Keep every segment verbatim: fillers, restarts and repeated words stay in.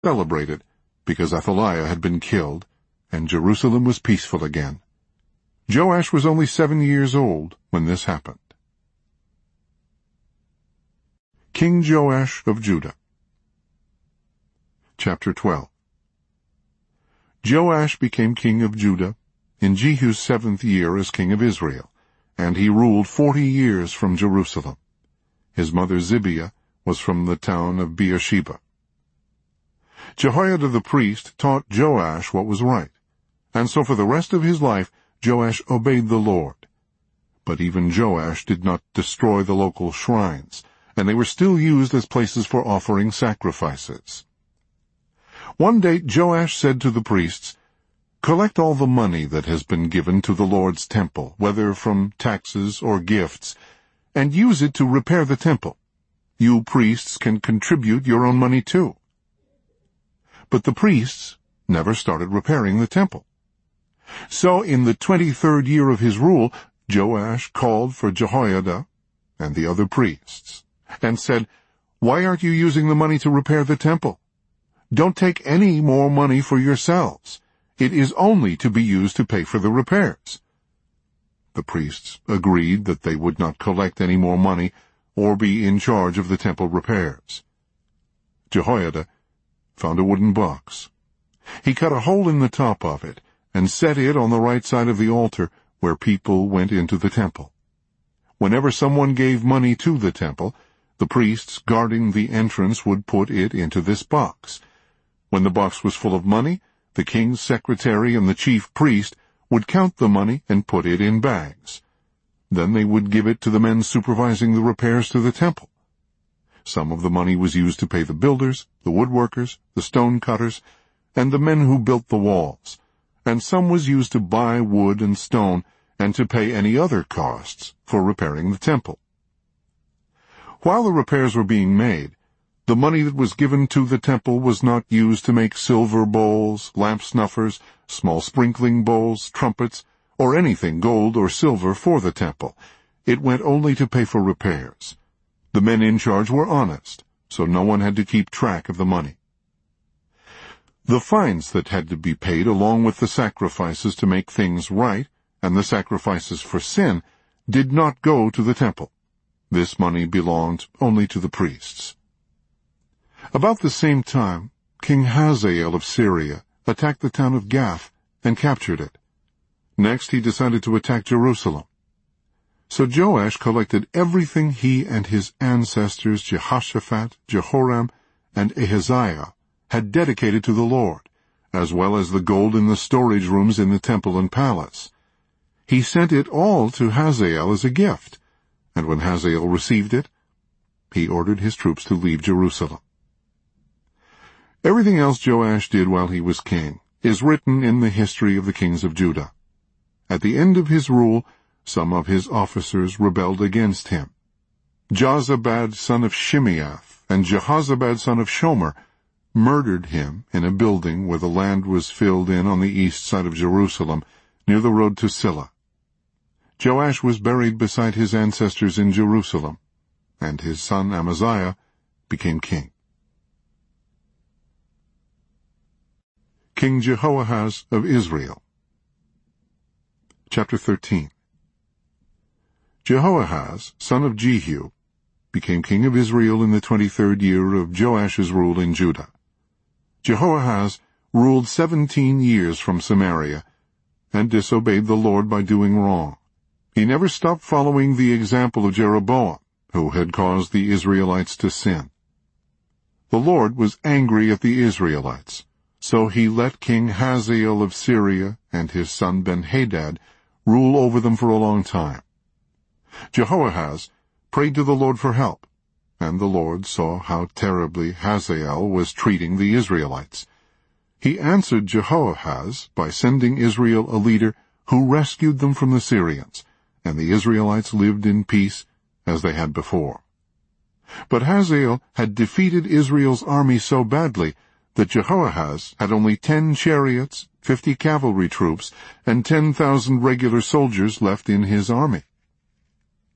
celebrated because Athaliah had been killed, and Jerusalem was peaceful again. Joash was only seven years old when this happened. King Joash of Judah. Chapter twelve. Joash became king of Judah in Jehu's seventh year as king of Israel, and he ruled forty years from Jerusalem. His mother Zibiah was from the town of Beersheba. Jehoiada the priest taught Joash what was right, and so for the rest of his life Joash obeyed the Lord. But even Joash did not destroy the local shrines, and they were still used as places for offering sacrifices. One day Joash said to the priests, "Collect all the money that has been given to the Lord's temple, whether from taxes or gifts, and use it to repair the temple. You priests can contribute your own money too." But the priests never started repairing the temple. So in the twenty-third year of his rule, Joash called for Jehoiada and the other priests and said, "Why aren't you using the money to repair the temple? Don't take any more money for yourselves. It is only to be used to pay for the repairs." The priests agreed that they would not collect any more money or be in charge of the temple repairs. Jehoiada found a wooden box. He cut a hole in the top of it and set it on the right side of the altar where people went into the temple. Whenever someone gave money to the temple, the priests guarding the entrance would put it into this box. When the box was full of money, the king's secretary and the chief priest would count the money and put it in bags. Then they would give it to the men supervising the repairs to the temple. Some of the money was used to pay the builders, the woodworkers, the stone cutters, and the men who built the walls, and some was used to buy wood and stone and to pay any other costs for repairing the temple. While the repairs were being made, the money that was given to the temple was not used to make silver bowls, lamp snuffers, small sprinkling bowls, trumpets, or anything gold or silver for the temple. It went only to pay for repairs. The men in charge were honest, so no one had to keep track of the money. The fines that had to be paid along with the sacrifices to make things right and the sacrifices for sin did not go to the temple. This money belonged only to the priests. About the same time, King Hazael of Syria attacked the town of Gath and captured it. Next he decided to attack Jerusalem. So Joash collected everything he and his ancestors Jehoshaphat, Jehoram, and Ahaziah had dedicated to the Lord, as well as the gold in the storage rooms in the temple and palace. He sent it all to Hazael as a gift, and when Hazael received it, he ordered his troops to leave Jerusalem. Everything else Joash did while he was king is written in the history of the kings of Judah. At the end of his rule, some of his officers rebelled against him. Jozabad son of Shimeath and Jehozabad son of Shomer murdered him in a building where the land was filled in on the east side of Jerusalem, near the road to Silla. Joash was buried beside his ancestors in Jerusalem, and his son Amaziah became king. King Jehoahaz of Israel. Chapter thirteen. Jehoahaz, son of Jehu, became king of Israel in the twenty-third year of Joash's rule in Judah. Jehoahaz ruled seventeen years from Samaria, and disobeyed the Lord by doing wrong. He never stopped following the example of Jeroboam, who had caused the Israelites to sin. The Lord was angry at the Israelites, so he let King Hazael of Syria and his son Ben-Hadad rule over them for a long time. Jehoahaz prayed to the Lord for help, and the Lord saw how terribly Hazael was treating the Israelites. He answered Jehoahaz by sending Israel a leader who rescued them from the Syrians, and the Israelites lived in peace as they had before. But Hazael had defeated Israel's army so badly that Jehoahaz had only ten chariots, fifty cavalry troops, and ten thousand regular soldiers left in his army.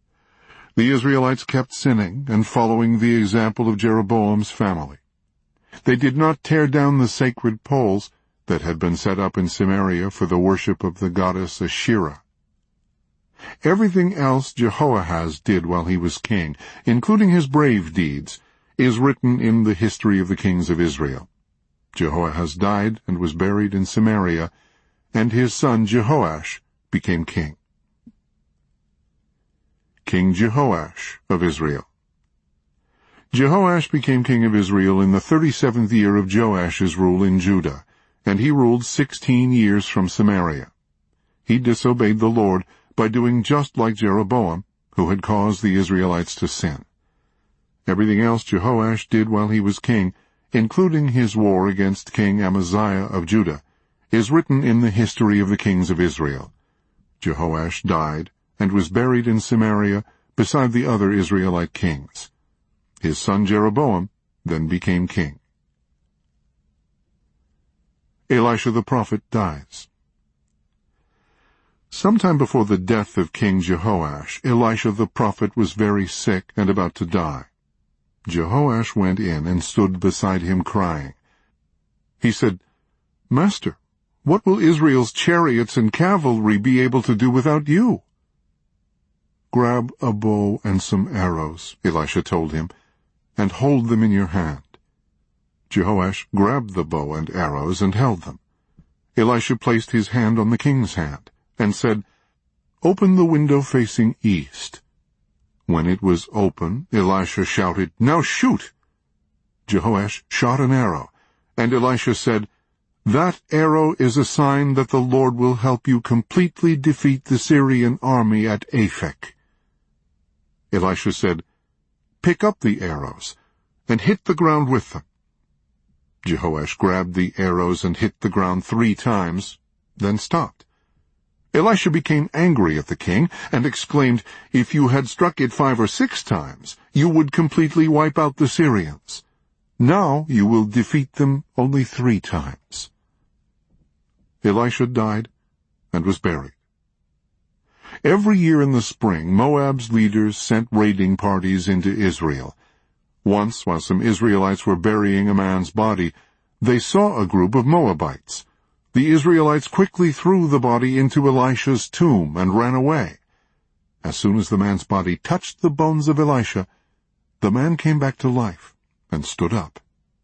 The Israelites kept sinning and following the example of Jeroboam's family. They did not tear down the sacred poles that had been set up in Samaria for the worship of the goddess Asherah. Everything else Jehoahaz did while he was king, including his brave deeds, is written in the history of the kings of Israel. Jehoahaz died and was buried in Samaria, and his son Jehoash became king. King Jehoash of Israel. Jehoash became king of Israel in the thirty-seventh year of Joash's rule in Judah, and he ruled sixteen years from Samaria. He disobeyed the Lord by doing just like Jeroboam, who had caused the Israelites to sin. Everything else Jehoash did while he was king, including his war against King Amaziah of Judah, is written in the history of the kings of Israel. Jehoash died and was buried in Samaria beside the other Israelite kings. His son Jeroboam then became king. Elisha the prophet dies. Sometime before the death of King Jehoash, Elisha the prophet was very sick and about to die. Jehoash went in and stood beside him crying. He said, "Master, what will Israel's chariots and cavalry be able to do without you?" "Grab a bow and some arrows," Elisha told him, "and hold them in your hand." Jehoash grabbed the bow and arrows and held them. Elisha placed his hand on the king's hand and said, "Open the window facing east." When it was open, Elisha shouted, "Now shoot!" Jehoash shot an arrow, and Elisha said, "That arrow is a sign that the Lord will help you completely defeat the Syrian army at Aphek." Elisha said, "Pick up the arrows and hit the ground with them." Jehoash grabbed the arrows and hit the ground three times, then stopped. Elisha became angry at the king and exclaimed, "If you had struck it five or six times, you would completely wipe out the Syrians. Now you will defeat them only three times." Elisha died and was buried. Every year in the spring, Moab's leaders sent raiding parties into Israel. Once, while some Israelites were burying a man's body, they saw a group of Moabites. The Israelites quickly threw the body into Elisha's tomb and ran away. As soon as the man's body touched the bones of Elisha, the man came back to life and stood up.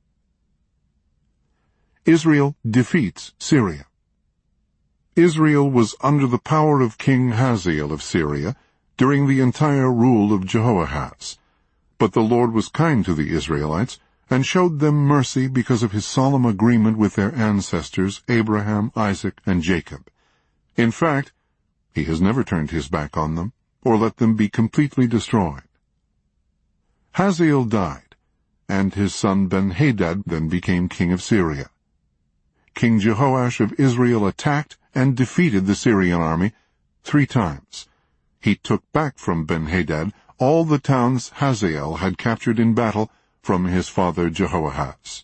Israel defeats Syria. Israel was under the power of King Hazael of Syria during the entire rule of Jehoahaz. But the Lord was kind to the Israelites and showed them mercy because of his solemn agreement with their ancestors, Abraham, Isaac, and Jacob. In fact, he has never turned his back on them or let them be completely destroyed. Hazael died, and his son Ben-Hadad then became king of Syria. King Jehoash of Israel attacked and defeated the Syrian army three times. He took back from Ben-Hadad all the towns Hazael had captured in battle from his father Jehoahaz.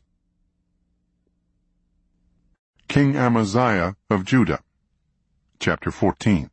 King Amaziah of Judah. Chapter fourteen.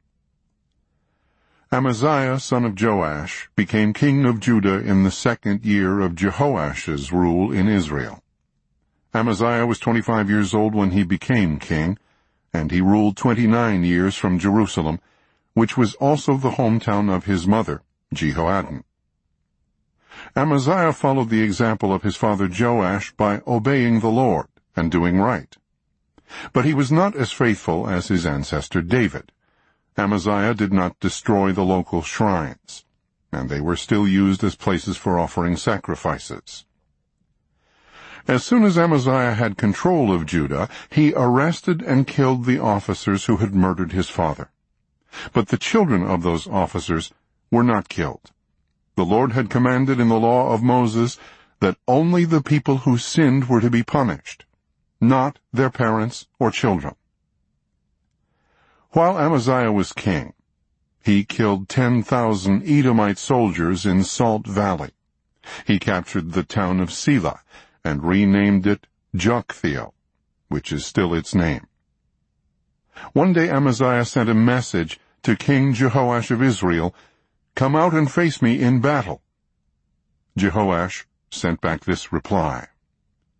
Amaziah, son of Joash, became king of Judah in the second year of Jehoash's rule in Israel. Amaziah was twenty-five years old when he became king, and he ruled twenty-nine years from Jerusalem, which was also the hometown of his mother, Jehoaddan. Amaziah followed the example of his father Joash by obeying the Lord and doing right. But he was not as faithful as his ancestor David. Amaziah did not destroy the local shrines, and they were still used as places for offering sacrifices. As soon as Amaziah had control of Judah, he arrested and killed the officers who had murdered his father. But the children of those officers were not killed. The Lord had commanded in the law of Moses that only the people who sinned were to be punished, not their parents or children. While Amaziah was king, he killed ten thousand Edomite soldiers in Salt Valley. He captured the town of Selah and renamed it Joktheel, which is still its name. One day Amaziah sent a message to King Jehoash of Israel, "Come out and face me in battle." Jehoash sent back this reply,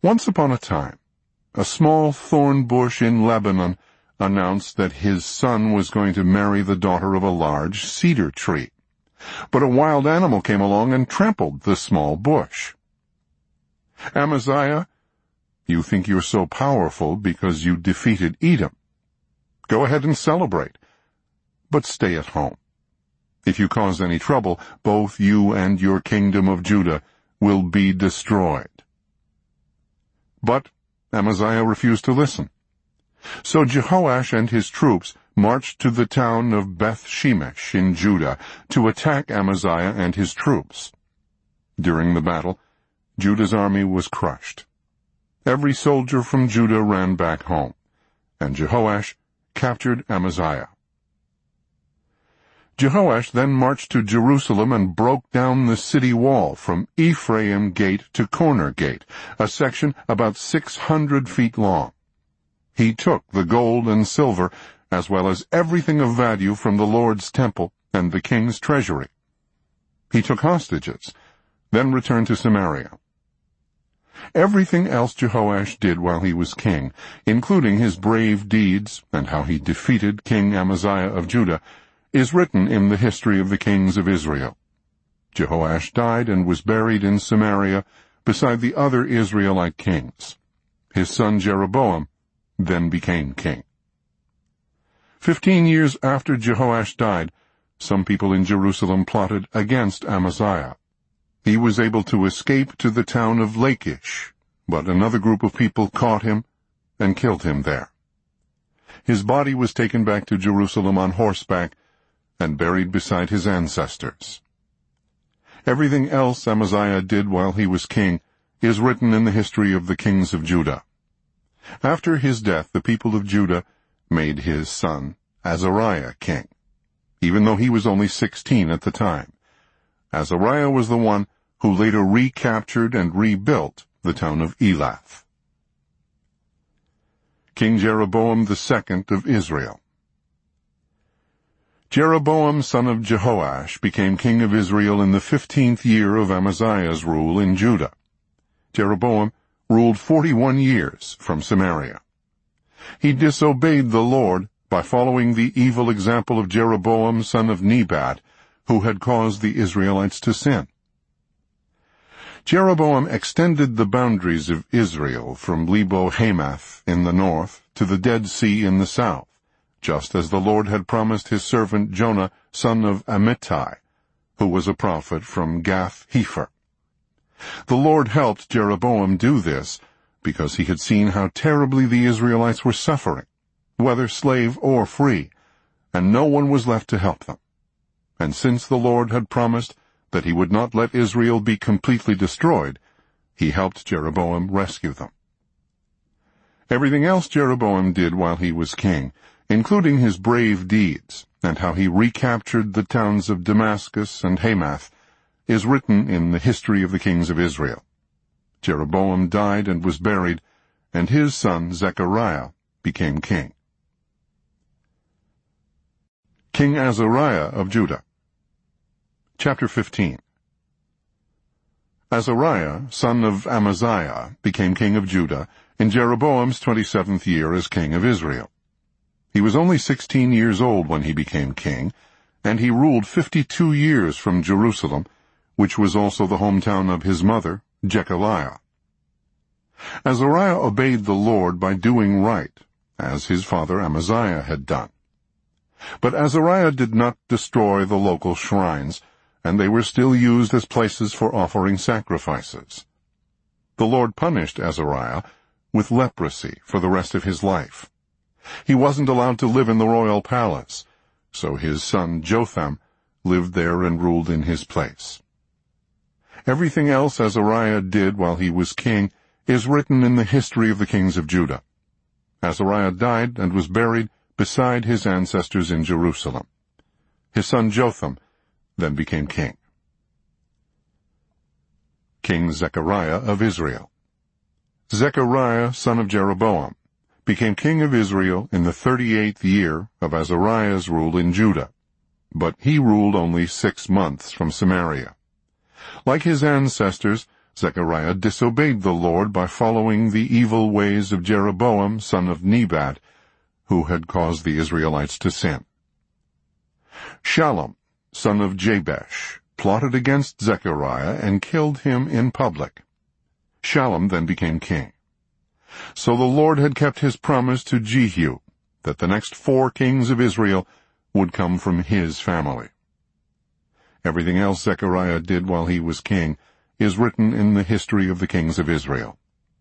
Once upon a time, a small thorn bush in Lebanon announced that his son was going to marry the daughter of a large cedar tree. But a wild animal came along and trampled the small bush. Amaziah, you think you're so powerful because you defeated Edom. Go ahead and celebrate, but stay at home. If you cause any trouble, both you and your kingdom of Judah will be destroyed. But Amaziah refused to listen. So Jehoash and his troops marched to the town of Beth-Shemesh in Judah to attack Amaziah and his troops. During the battle, Judah's army was crushed. Every soldier from Judah ran back home, and Jehoash captured Amaziah. Jehoash then marched to Jerusalem and broke down the city wall from Ephraim Gate to Corner Gate, a section about six hundred feet long. He took the gold and silver, as well as everything of value from the Lord's temple and the king's treasury. He took hostages, then returned to Samaria. Everything else Jehoash did while he was king, including his brave deeds and how he defeated King Amaziah of Judah, is written in the history of the kings of Israel. Jehoash died and was buried in Samaria beside the other Israelite kings. His son Jeroboam then became king. Fifteen years after Jehoash died, some people in Jerusalem plotted against Amaziah. He was able to escape to the town of Lachish, but another group of people caught him and killed him there. His body was taken back to Jerusalem on horseback and buried beside his ancestors. Everything else Amaziah did while he was king is written in the history of the kings of Judah. After his death, the people of Judah made his son Azariah king, even though he was only sixteen at the time. Azariah was the one who later recaptured and rebuilt the town of Elath. King Jeroboam the Second of Israel. Jeroboam son of Jehoash became king of Israel in the fifteenth year of Amaziah's rule in Judah. Jeroboam ruled forty-one years from Samaria. He disobeyed the Lord by following the evil example of Jeroboam son of Nebat, who had caused the Israelites to sin. Jeroboam extended the boundaries of Israel from Lebo-Hamath in the north to the Dead Sea in the south, just as the Lord had promised his servant Jonah, son of Amittai, who was a prophet from Gath-Hepher. The Lord helped Jeroboam do this because he had seen how terribly the Israelites were suffering, whether slave or free, and no one was left to help them. And since the Lord had promised that he would not let Israel be completely destroyed, he helped Jeroboam rescue them. Everything else Jeroboam did while he was king, including his brave deeds and how he recaptured the towns of Damascus and Hamath, is written in the history of the kings of Israel. Jeroboam died and was buried, and his son Zechariah became king. King Azariah of Judah. Chapter fifteen. Azariah, son of Amaziah, became king of Judah in Jeroboam's twenty-seventh year as king of Israel. He was only sixteen years old when he became king, and he ruled fifty-two years from Jerusalem, which was also the hometown of his mother, Jechaliah. Azariah obeyed the Lord by doing right, as his father Amaziah had done. But Azariah did not destroy the local shrines, and they were still used as places for offering sacrifices. The Lord punished Azariah with leprosy for the rest of his life. He wasn't allowed to live in the royal palace, so his son Jotham lived there and ruled in his place. Everything else Azariah did while he was king is written in the history of the kings of Judah. Azariah died and was buried beside his ancestors in Jerusalem. His son Jotham then became king. King Zechariah of Israel. Zechariah, son of Jeroboam, became king of Israel in the thirty-eighth year of Azariah's rule in Judah, but he ruled only six months from Samaria. Like his ancestors, Zechariah disobeyed the Lord by following the evil ways of Jeroboam, son of Nebat, who had caused the Israelites to sin. Shallum, son of Jabesh, plotted against Zechariah and killed him in public. Shallum then became king. So the Lord had kept his promise to Jehu, that the next four kings of Israel would come from his family. Everything else Zechariah did while he was king is written in the history of the kings of Israel.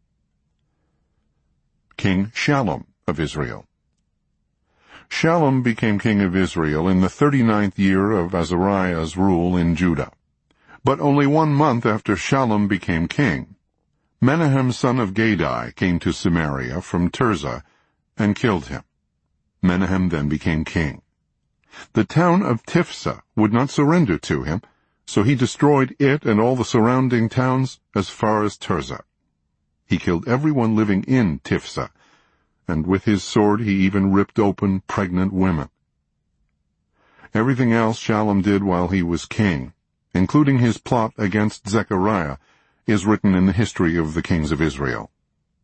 King Shallum of Israel. Shallum became king of Israel in the thirty-ninth year of Azariah's rule in Judah. But only one month after Shallum became king, Menahem son of Gadai came to Samaria from Tirzah and killed him. Menahem then became king. The town of Tiphsah would not surrender to him, so he destroyed it and all the surrounding towns as far as Tirzah. He killed everyone living in Tiphsah, and with his sword he even ripped open pregnant women. Everything else Shallum did while he was king, including his plot against Zechariah, is written in the history of the kings of Israel.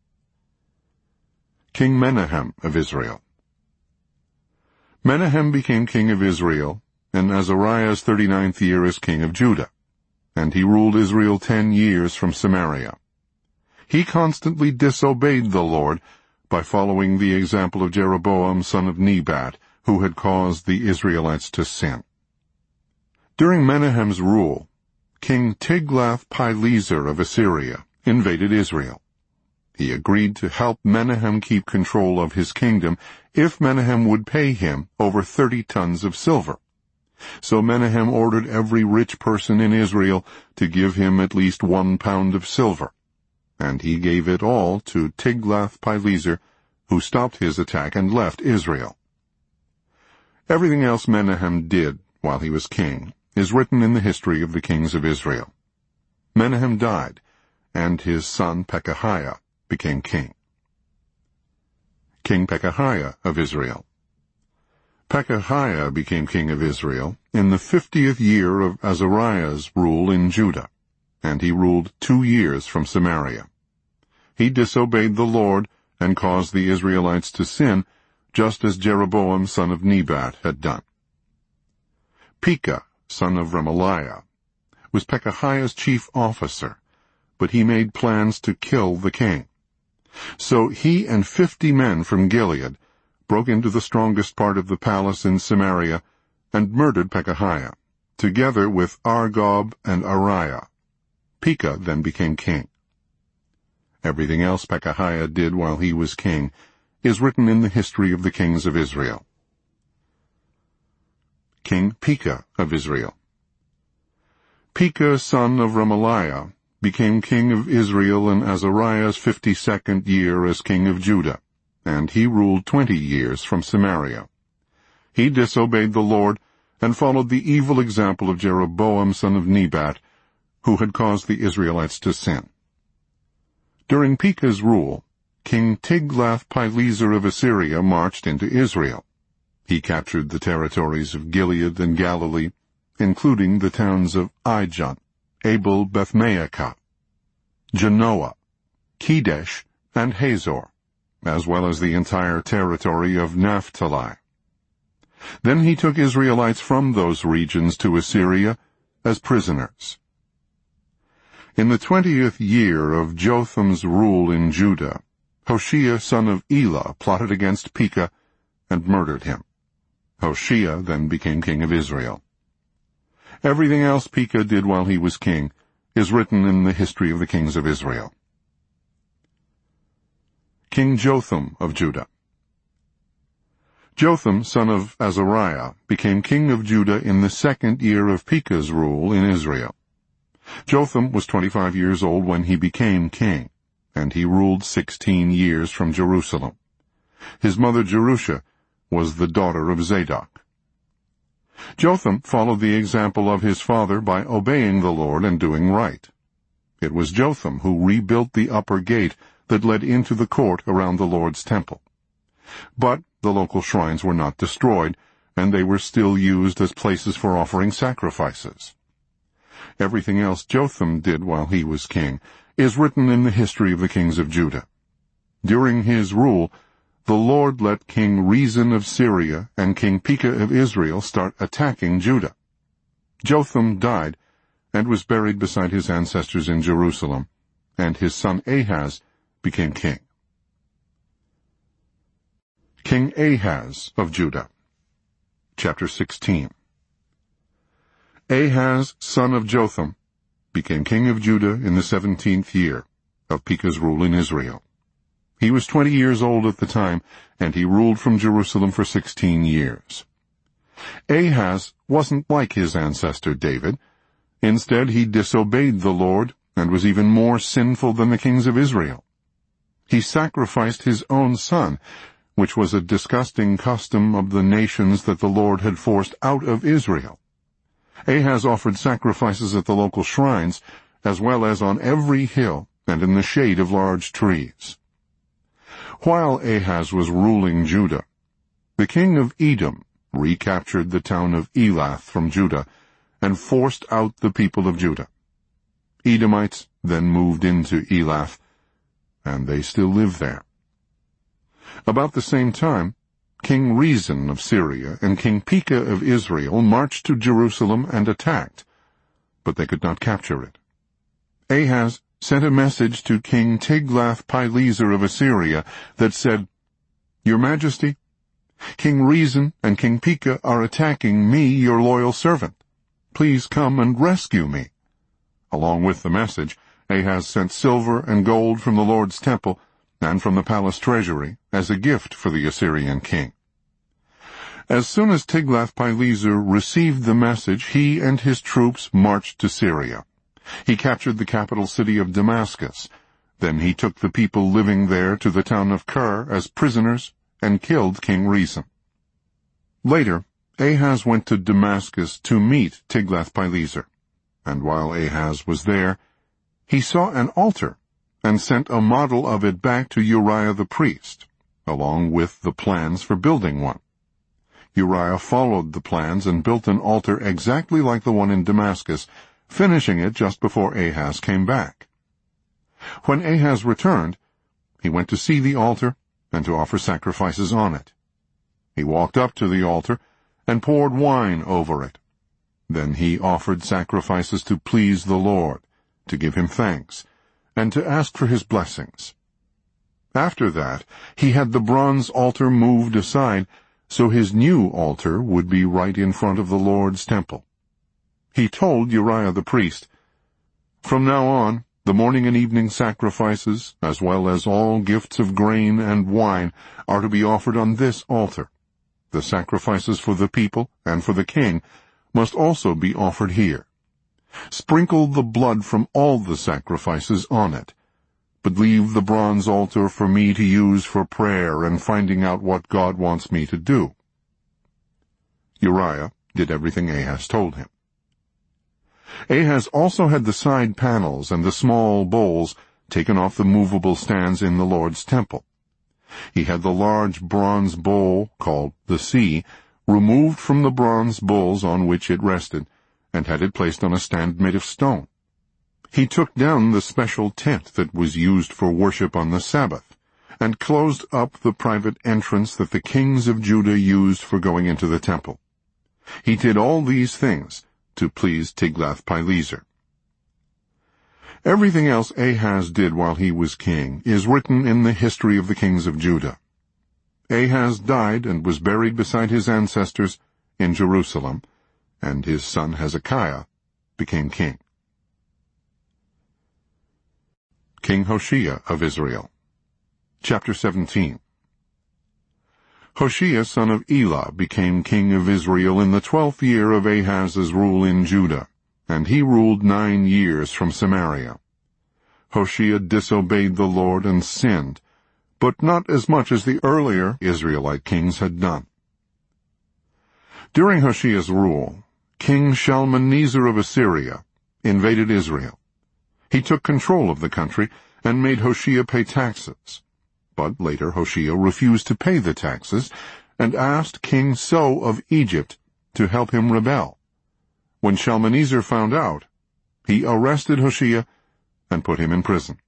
King Menahem of Israel. Menahem became king of Israel in Azariah's thirty-ninth year as king of Judah, and he ruled Israel ten years from Samaria. He constantly disobeyed the Lord by following the example of Jeroboam son of Nebat, who had caused the Israelites to sin. During Menahem's rule, King Tiglath-Pileser of Assyria invaded Israel. He agreed to help Menahem keep control of his kingdom if Menahem would pay him over thirty tons of silver. So Menahem ordered every rich person in Israel to give him at least one pound of silver, and he gave it all to Tiglath-Pileser, who stopped his attack and left Israel. Everything else Menahem did while he was king is written in the history of the kings of Israel. Menahem died, and his son Pekahiah became king. King Pekahiah of Israel. Pekahiah became king of Israel in the fiftieth year of Azariah's rule in Judah, and he ruled two years from Samaria. He disobeyed the Lord and caused the Israelites to sin, just as Jeroboam son of Nebat had done. Pekah, son of Remaliah, was Pekahiah's chief officer, but he made plans to kill the king. So he and fifty men from Gilead broke into the strongest part of the palace in Samaria and murdered Pekahiah, together with Argob and Ariah. Pekah then became king. Everything else Pekahiah did while he was king is written in the history of the kings of Israel. King Pekah of Israel. Pekah, son of Remaliah, became king of Israel in Azariah's fifty-second year as king of Judah, and he ruled twenty years from Samaria. He disobeyed the Lord and followed the evil example of Jeroboam son of Nebat, who had caused the Israelites to sin. During Pekah's rule, King Tiglath-Pileser of Assyria marched into Israel. He captured the territories of Gilead and Galilee, including the towns of Ijon, Abel-Beth-Maacah, Genoa, Kedesh, and Hazor, as well as the entire territory of Naphtali. Then he took Israelites from those regions to Assyria as prisoners. In the twentieth year of Jotham's rule in Judah, Hoshea son of Elah plotted against Pekah and murdered him. Hoshea then became king of Israel. Everything else Pekah did while he was king is written in the history of the kings of Israel. King Jotham of Judah. Jotham, son of Azariah, became king of Judah in the second year of Pekah's rule in Israel. Jotham was twenty-five years old when he became king, and he ruled sixteen years from Jerusalem. His mother Jerusha was the daughter of Zadok. Jotham followed the example of his father by obeying the Lord and doing right. It was Jotham who rebuilt the upper gate that led into the court around the Lord's temple. But the local shrines were not destroyed, and they were still used as places for offering sacrifices. Everything else Jotham did while he was king is written in the history of the kings of Judah. During his rule, the Lord let King Rezin of Syria and King Pekah of Israel start attacking Judah. Jotham died and was buried beside his ancestors in Jerusalem, and his son Ahaz became king. King Ahaz of Judah. Chapter sixteen. Ahaz, son of Jotham, became king of Judah in the seventeenth year of Pekah's rule in Israel. He was twenty years old at the time, and he ruled from Jerusalem for sixteen years. Ahaz wasn't like his ancestor David. Instead, he disobeyed the Lord and was even more sinful than the kings of Israel. He sacrificed his own son, which was a disgusting custom of the nations that the Lord had forced out of Israel. Ahaz offered sacrifices at the local shrines, as well as on every hill and in the shade of large trees. While Ahaz was ruling Judah, the king of Edom recaptured the town of Elath from Judah and forced out the people of Judah. Edomites then moved into Elath, and they still live there. About the same time, King Rezin of Syria and King Pekah of Israel marched to Jerusalem and attacked, but they could not capture it. Ahaz sent a message to King Tiglath-Pileser of Assyria that said, "Your Majesty, King Rezin and King Pekah are attacking me, your loyal servant. Please come and rescue me." Along with the message, Ahaz sent silver and gold from the Lord's temple and from the palace treasury as a gift for the Assyrian king. As soon as Tiglath-Pileser received the message, he and his troops marched to Syria. He captured the capital city of Damascus. Then he took the people living there to the town of Kir as prisoners and killed King Rezin. Later, Ahaz went to Damascus to meet Tiglath-Pileser, and while Ahaz was there, he saw an altar and sent a model of it back to Uriah the priest, along with the plans for building one. Uriah followed the plans and built an altar exactly like the one in Damascus, finishing it just before Ahaz came back. When Ahaz returned, he went to see the altar and to offer sacrifices on it. He walked up to the altar and poured wine over it. Then he offered sacrifices to please the Lord, to give him thanks, and to ask for his blessings. After that, he had the bronze altar moved aside so his new altar would be right in front of the Lord's temple. He told Uriah the priest, "From now on, the morning and evening sacrifices, as well as all gifts of grain and wine, are to be offered on this altar. The sacrifices for the people and for the king must also be offered here. Sprinkle the blood from all the sacrifices on it, but leave the bronze altar for me to use for prayer and finding out what God wants me to do." Uriah did everything Ahaz told him. Ahaz also had the side panels and the small bowls taken off the movable stands in the Lord's temple. He had the large bronze bowl, called the sea, removed from the bronze bowls on which it rested, and had it placed on a stand made of stone. He took down the special tent that was used for worship on the Sabbath, and closed up the private entrance that the kings of Judah used for going into the temple. He did all these things to please Tiglath-Pileser. Everything else Ahaz did while he was king is written in the history of the kings of Judah. Ahaz died and was buried beside his ancestors in Jerusalem, and his son Hezekiah became king. King Hoshea of Israel. Chapter seventeen. Hoshea son of Elah became king of Israel in the twelfth year of Ahaz's rule in Judah, and he ruled nine years from Samaria. Hoshea disobeyed the Lord and sinned, but not as much as the earlier Israelite kings had done. During Hoshea's rule, King Shalmaneser of Assyria invaded Israel. He took control of the country and made Hoshea pay taxes. But later Hoshea refused to pay the taxes and asked King So of Egypt to help him rebel. When Shalmaneser found out, he arrested Hoshea and put him in prison.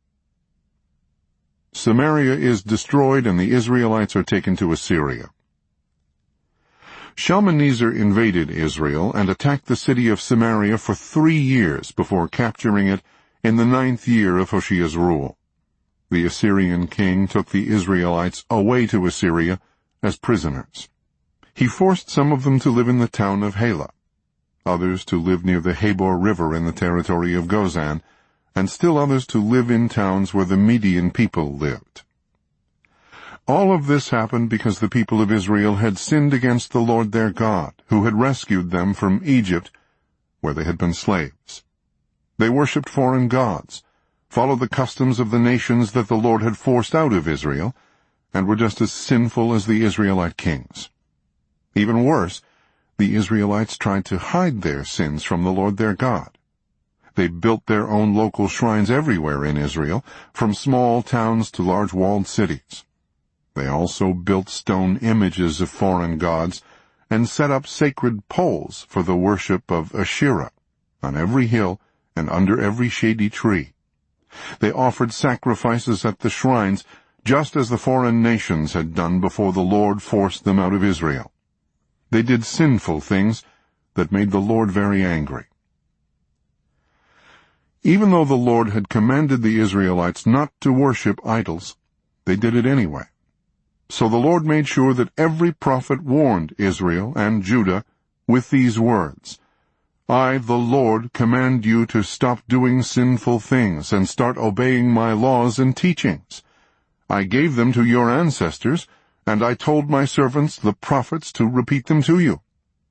Samaria is destroyed and the Israelites are taken to Assyria. Shalmaneser invaded Israel and attacked the city of Samaria for three years before capturing it in the ninth year of Hoshea's rule. The Assyrian king took the Israelites away to Assyria as prisoners. He forced some of them to live in the town of Halah, others to live near the Habor River in the territory of Gozan, and still others to live in towns where the Median people lived. All of this happened because the people of Israel had sinned against the Lord their God, who had rescued them from Egypt, where they had been slaves. They worshipped foreign gods, followed the customs of the nations that the Lord had forced out of Israel, and were just as sinful as the Israelite kings. Even worse, the Israelites tried to hide their sins from the Lord their God. They built their own local shrines everywhere in Israel, from small towns to large walled cities. They also built stone images of foreign gods and set up sacred poles for the worship of Asherah on every hill and under every shady tree. They offered sacrifices at the shrines just as the foreign nations had done before the Lord forced them out of Israel. They did sinful things that made the Lord very angry. Even though the Lord had commanded the Israelites not to worship idols, they did it anyway. So the Lord made sure that every prophet warned Israel and Judah with these words, I, the Lord, command you to stop doing sinful things and start obeying my laws and teachings. I gave them to your ancestors, and I told my servants, the prophets, to repeat them to you.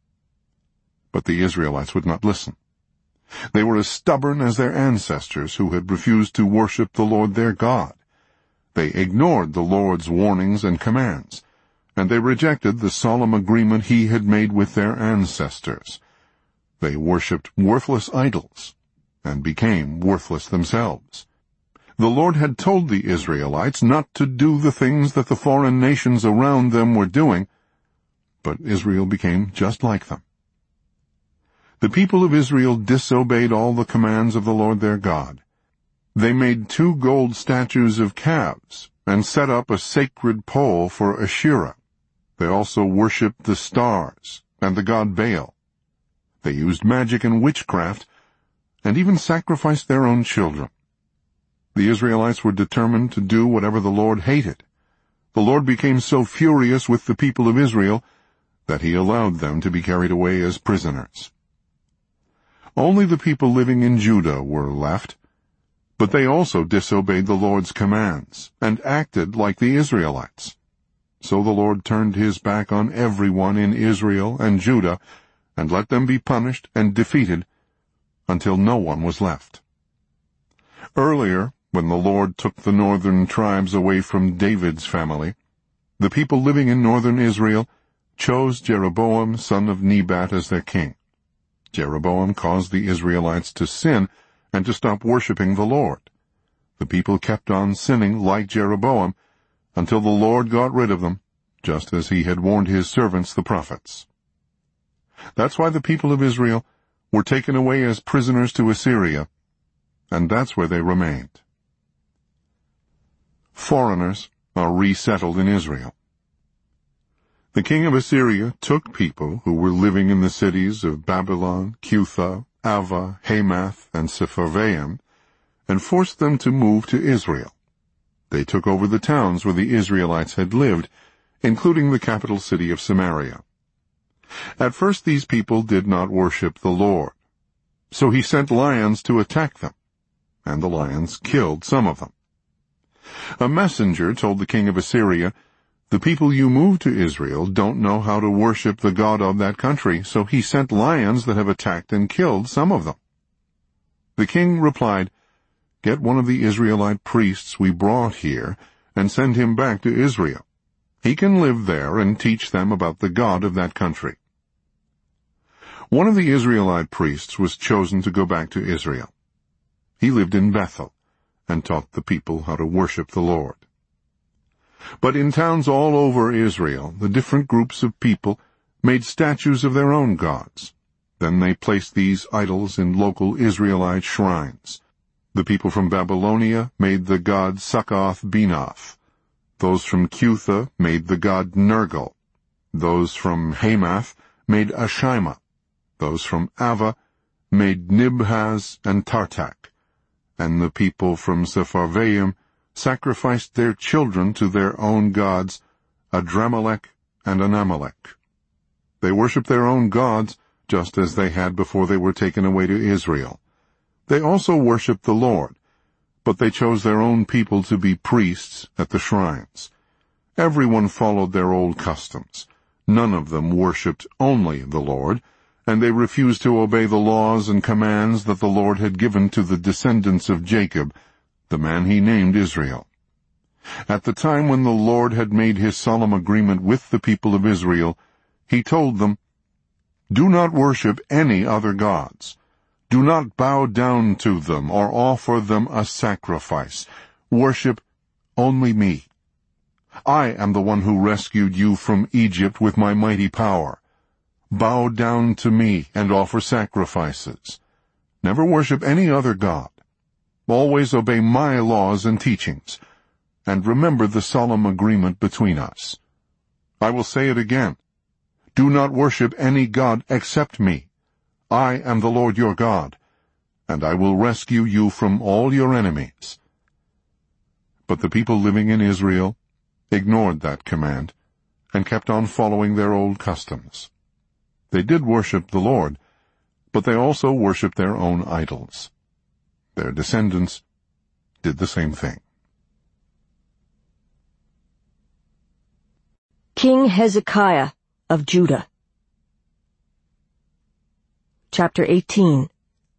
But the Israelites would not listen. They were as stubborn as their ancestors who had refused to worship the Lord their God. They ignored the Lord's warnings and commands, and they rejected the solemn agreement he had made with their ancestors. They worshipped worthless idols and became worthless themselves. The Lord had told the Israelites not to do the things that the foreign nations around them were doing, but Israel became just like them. The people of Israel disobeyed all the commands of the Lord their God. They made two gold statues of calves and set up a sacred pole for Asherah. They also worshipped the stars and the god Baal. They used magic and witchcraft and even sacrificed their own children. The Israelites were determined to do whatever the Lord hated. The Lord became so furious with the people of Israel that he allowed them to be carried away as prisoners. Only the people living in Judah were left, but they also disobeyed the Lord's commands and acted like the Israelites. So the Lord turned his back on everyone in Israel and Judah and let them be punished and defeated until no one was left. Earlier, when the Lord took the northern tribes away from David's family, the people living in northern Israel chose Jeroboam, son of Nebat, as their king. Jeroboam caused the Israelites to sin and to stop worshiping the Lord. The people kept on sinning like Jeroboam until the Lord got rid of them, just as he had warned his servants the prophets. That's why the people of Israel were taken away as prisoners to Assyria, and that's where they remained. Foreigners are resettled in Israel. The king of Assyria took people who were living in the cities of Babylon, Cutha, Ava, Hamath, and Sepharvaim, and forced them to move to Israel. They took over the towns where the Israelites had lived, including the capital city of Samaria. At first these people did not worship the Lord, so he sent lions to attack them, and the lions killed some of them. A messenger told the king of Assyria, "The people you move to Israel don't know how to worship the God of that country, so he sent lions that have attacked and killed some of them." The king replied, "Get one of the Israelite priests we brought here and send him back to Israel. He can live there and teach them about the God of that country." One of the Israelite priests was chosen to go back to Israel. He lived in Bethel and taught the people how to worship the Lord. But in towns all over Israel, the different groups of people made statues of their own gods. Then they placed these idols in local Israelite shrines. The people from Babylonia made the god Succoth-Benoth. Those from Cutha made the god Nergal. Those from Hamath made Ashima. Those from Ava made Nibhaz and Tartak. And the people from Sepharvaim sacrificed their children to their own gods, Adramelech and Anamelech. They worshipped their own gods, just as they had before they were taken away to Israel. They also worshipped the Lord, but they chose their own people to be priests at the shrines. Everyone followed their old customs. None of them worshipped only the Lord, and they refused to obey the laws and commands that the Lord had given to the descendants of Jacob, the man he named Israel. At the time when the Lord had made his solemn agreement with the people of Israel, he told them, "Do not worship any other gods. Do not bow down to them or offer them a sacrifice. Worship only me. I am the one who rescued you from Egypt with my mighty power. Bow down to me and offer sacrifices. Never worship any other god. Always obey my laws and teachings. And remember the solemn agreement between us. I will say it again. Do not worship any god except me. I am the Lord your God, and I will rescue you from all your enemies." But the people living in Israel ignored that command and kept on following their old customs. They did worship the Lord, but they also worshipped their own idols. Their descendants did the same thing. King Hezekiah of Judah. Chapter eighteen.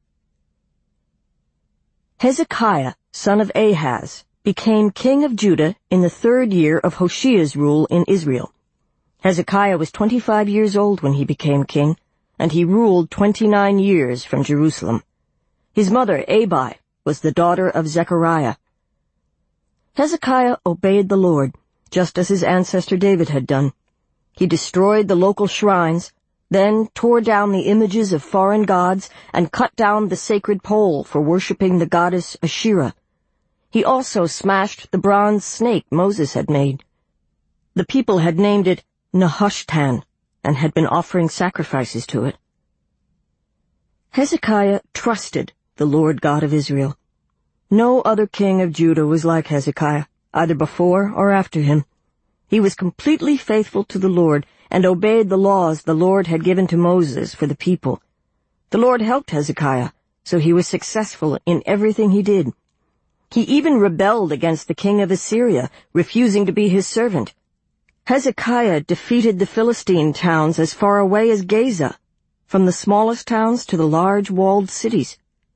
Hezekiah, son of Ahaz, became king of Judah in the third year of Hoshea's rule in Israel. Hezekiah was twenty-five years old when he became king, and he ruled twenty-nine years from Jerusalem. His mother, Abi, was the daughter of Zechariah. Hezekiah obeyed the Lord, just as his ancestor David had done. He destroyed the local shrines, then tore down the images of foreign gods and cut down the sacred pole for worshipping the goddess Asherah. He also smashed the bronze snake Moses had made. The people had named it Nehushtan and had been offering sacrifices to it. Hezekiah trusted the Lord God of Israel. No other king of Judah was like Hezekiah, either before or after him. He was completely faithful to the Lord and obeyed the laws the Lord had given to Moses for the people. The Lord helped Hezekiah, so he was successful in everything he did. He even rebelled against the king of Assyria, refusing to be his servant. Hezekiah defeated the Philistine towns as far away as Gaza, from the smallest towns to the large walled cities.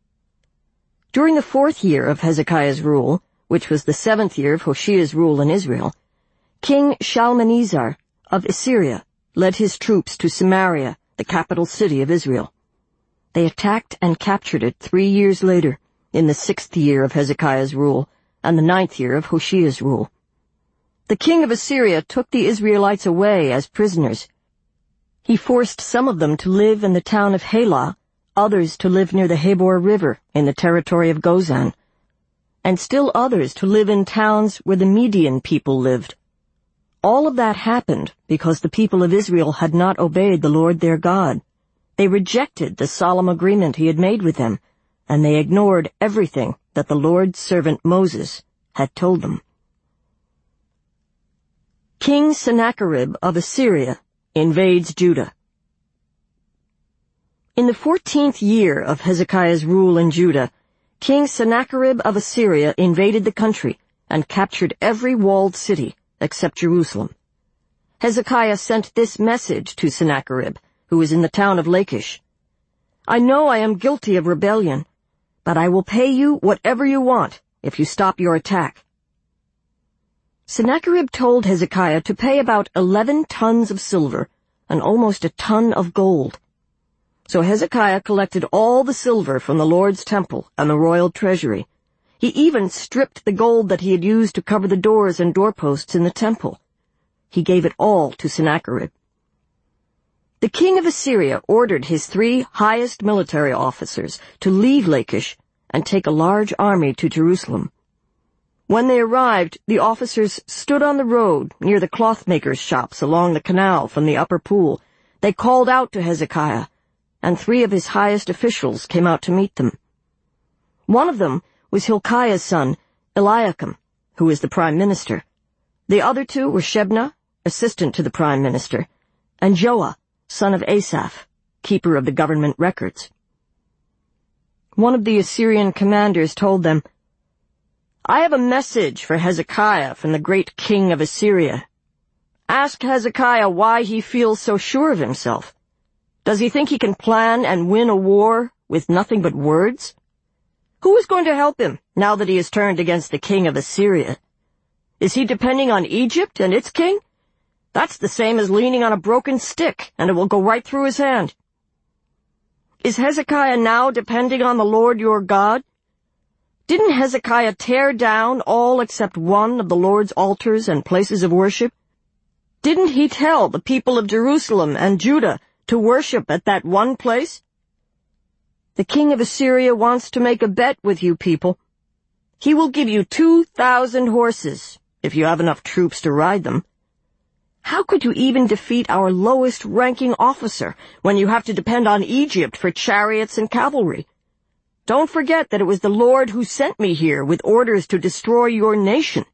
During the fourth year of Hezekiah's rule, which was the seventh year of Hoshea's rule in Israel, King Shalmaneser of Assyria led his troops to Samaria, the capital city of Israel. They attacked and captured it three years later, in the sixth year of Hezekiah's rule, and the ninth year of Hoshea's rule. The king of Assyria took the Israelites away as prisoners. He forced some of them to live in the town of Halah, others to live near the Habor River in the territory of Gozan, and still others to live in towns where the Median people lived. All of that happened because the people of Israel had not obeyed the Lord their God. They rejected the solemn agreement he had made with them, and they ignored everything that the Lord's servant Moses had told them. King Sennacherib of Assyria invades Judah. In the fourteenth year of Hezekiah's rule in Judah, King Sennacherib of Assyria invaded the country and captured every walled city except Jerusalem. Hezekiah sent this message to Sennacherib, who was in the town of Lachish. "I know I am guilty of rebellion, but I will pay you whatever you want if you stop your attack." Sennacherib told Hezekiah to pay about eleven tons of silver and almost a ton of gold. So Hezekiah collected all the silver from the Lord's temple and the royal treasury. He even stripped the gold that he had used to cover the doors and doorposts in the temple. He gave it all to Sennacherib. The king of Assyria ordered his three highest military officers to leave Lachish and take a large army to Jerusalem. When they arrived, the officers stood on the road near the clothmakers' shops along the canal from the upper pool. They called out to Hezekiah, and three of his highest officials came out to meet them. One of them was Hilkiah's son, Eliakim, who is the prime minister. The other two were Shebna, assistant to the prime minister, and Joah, son of Asaph, keeper of the government records. One of the Assyrian commanders told them, "I have a message for Hezekiah from the great king of Assyria. Ask Hezekiah why he feels so sure of himself. Does he think he can plan and win a war with nothing but words? Who is going to help him now that he has turned against the king of Assyria? Is he depending on Egypt and its king? That's the same as leaning on a broken stick, and it will go right through his hand. Is Hezekiah now depending on the Lord your God? Didn't Hezekiah tear down all except one of the Lord's altars and places of worship? Didn't he tell the people of Jerusalem and Judah to worship at that one place? The king of Assyria wants to make a bet with you people. He will give you two thousand horses, if you have enough troops to ride them. How could you even defeat our lowest-ranking officer when you have to depend on Egypt for chariots and cavalry? Don't forget that it was the Lord who sent me here with orders to destroy your nation."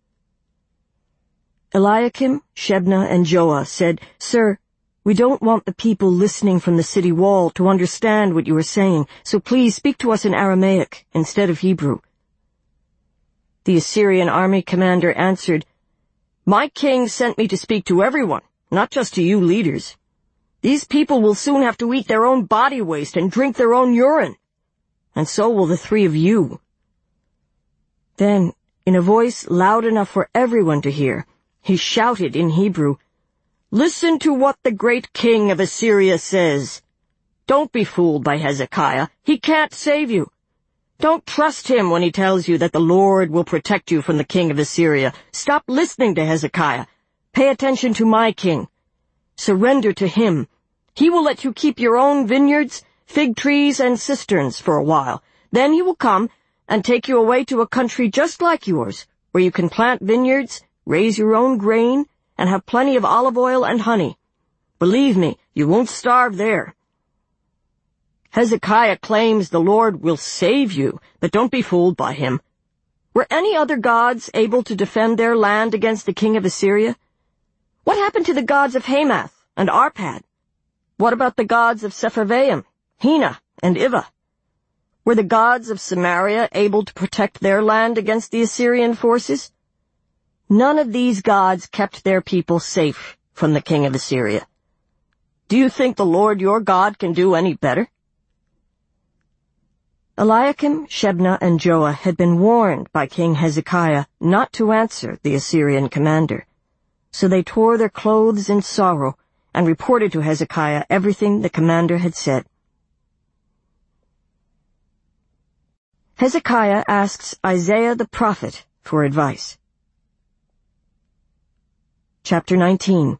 Eliakim, Shebna, and Joah said, "Sir, we don't want the people listening from the city wall to understand what you are saying, so please speak to us in Aramaic instead of Hebrew." The Assyrian army commander answered, "My king sent me to speak to everyone, not just to you leaders. These people will soon have to eat their own body waste and drink their own urine. And so will the three of you." Then, in a voice loud enough for everyone to hear, he shouted in Hebrew, "Listen to what the great king of Assyria says. Don't be fooled by Hezekiah. He can't save you. Don't trust him when he tells you that the Lord will protect you from the king of Assyria. Stop listening to Hezekiah. Pay attention to my king. Surrender to him. He will let you keep your own vineyards, fig trees, and cisterns for a while. Then he will come and take you away to a country just like yours, where you can plant vineyards, raise your own grain, and have plenty of olive oil and honey. Believe me, you won't starve there. Hezekiah claims the Lord will save you, but don't be fooled by him. Were any other gods able to defend their land against the king of Assyria? What happened to the gods of Hamath and Arpad? What about the gods of Sepharvaim, Hena, and Ivah? Were the gods of Samaria able to protect their land against the Assyrian forces? None of these gods kept their people safe from the king of Assyria. Do you think the Lord your God can do any better?" Eliakim, Shebna, and Joah had been warned by King Hezekiah not to answer the Assyrian commander. So they tore their clothes in sorrow and reported to Hezekiah everything the commander had said. Hezekiah asks Isaiah the prophet for advice. Chapter nineteen.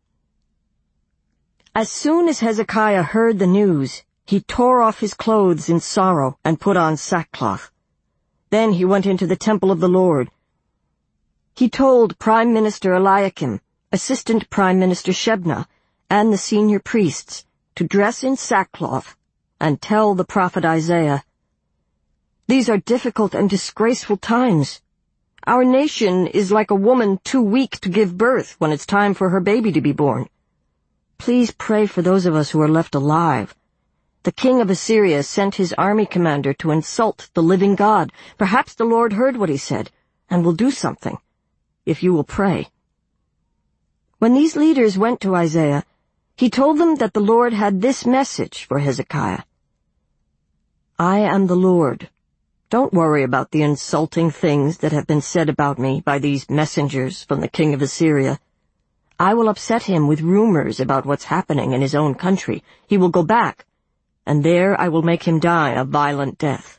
As soon as Hezekiah heard the news, he tore off his clothes in sorrow and put on sackcloth. Then he went into the temple of the Lord. He told Prime Minister Eliakim, Assistant Prime Minister Shebna, and the senior priests to dress in sackcloth and tell the prophet Isaiah, "These are difficult and disgraceful times. Our nation is like a woman too weak to give birth when it's time for her baby to be born. Please pray for those of us who are left alive. The king of Assyria sent his army commander to insult the living God. Perhaps the Lord heard what he said and will do something, if you will pray." When these leaders went to Isaiah, he told them that the Lord had this message for Hezekiah. "I am the Lord. Don't worry about the insulting things that have been said about me by these messengers from the king of Assyria. I will upset him with rumors about what's happening in his own country. He will go back, and there I will make him die a violent death."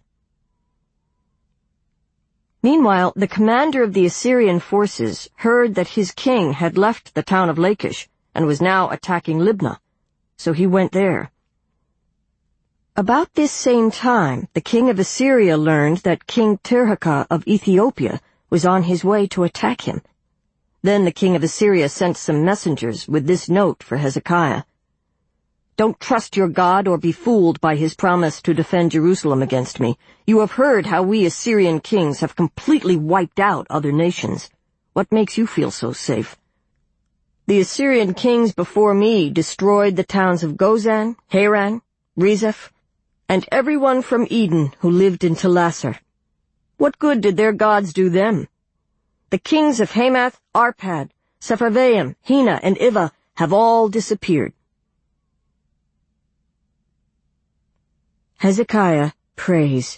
Meanwhile, the commander of the Assyrian forces heard that his king had left the town of Lachish and was now attacking Libnah. so he went there. About this same time, the king of Assyria learned that King Tirhakah of Ethiopia was on his way to attack him. Then the king of Assyria sent some messengers with this note for Hezekiah. "Don't trust your God or be fooled by his promise to defend Jerusalem against me. You have heard how we Assyrian kings have completely wiped out other nations. What makes you feel so safe? The Assyrian kings before me destroyed the towns of Gozan, Haran, Rezeph, and everyone from Eden who lived in Telassar. What good did their gods do them? The kings of Hamath, Arpad, Sepharvaim, Hena, and Ivah have all disappeared." Hezekiah prays.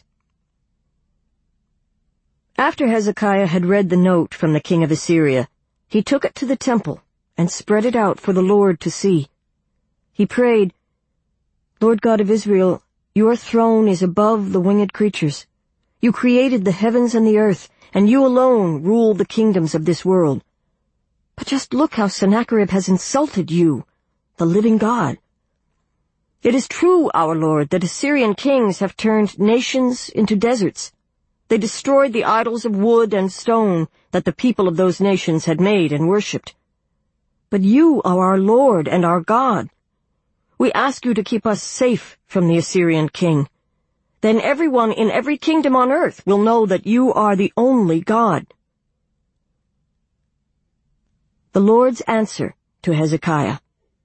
After Hezekiah had read the note from the king of Assyria, he took it to the temple and spread it out for the Lord to see. He prayed, "Lord God of Israel, your throne is above the winged creatures. You created the heavens and the earth, and you alone rule the kingdoms of this world. But just look how Sennacherib has insulted you, the living God. It is true, our Lord, that Assyrian kings have turned nations into deserts. They destroyed the idols of wood and stone that the people of those nations had made and worshipped. But you are our Lord and our God. We ask you to keep us safe from the Assyrian king. Then everyone in every kingdom on earth will know that you are the only God." The Lord's answer to Hezekiah.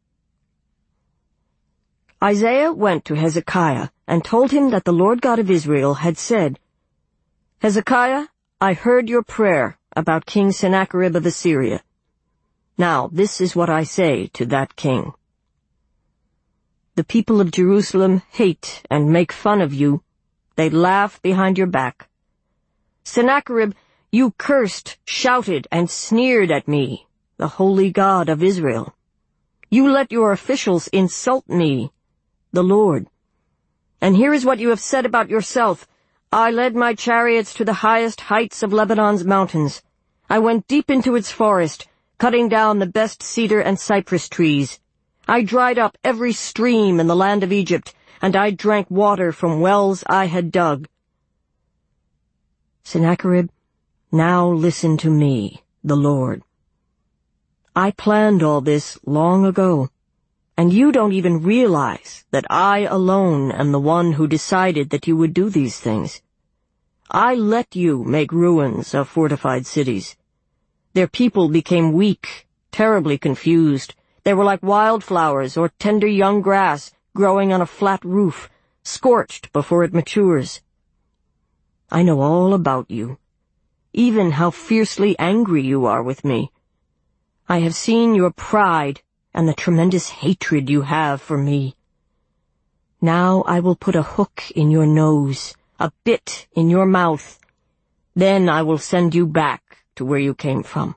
Isaiah went to Hezekiah and told him that the Lord God of Israel had said, "Hezekiah, I heard your prayer about King Sennacherib of Assyria. Now this is what I say to that king. The people of Jerusalem hate and make fun of you. They laugh behind your back. Sennacherib, you cursed, shouted, and sneered at me, the holy God of Israel. You let your officials insult me, the Lord. And here is what you have said about yourself. I led my chariots to the highest heights of Lebanon's mountains. I went deep into its forest, cutting down the best cedar and cypress trees. I dried up every stream in the land of Egypt, and I drank water from wells I had dug. Sennacherib, now listen to me, the Lord. I planned all this long ago, and you don't even realize that I alone am the one who decided that you would do these things. I let you make ruins of fortified cities. Their people became weak, terribly confused. They were like wildflowers or tender young grass growing on a flat roof, scorched before it matures. I know all about you, even how fiercely angry you are with me. I have seen your pride and the tremendous hatred you have for me. Now I will put a hook in your nose, a bit in your mouth. Then I will send you back to where you came from.